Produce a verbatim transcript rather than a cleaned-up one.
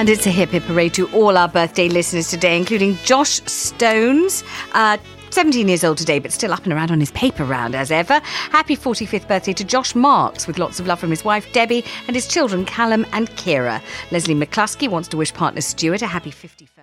And it's a hip hip hooray to all our birthday listeners today, including Josh Stones, uh, seventeen years old today, but still up and around on his paper round as ever. Happy forty-fifth birthday to Josh Marks, with lots of love from his wife Debbie and his children Callum and Kira. Leslie McCluskey wants to wish partner Stuart a happy fifty-first.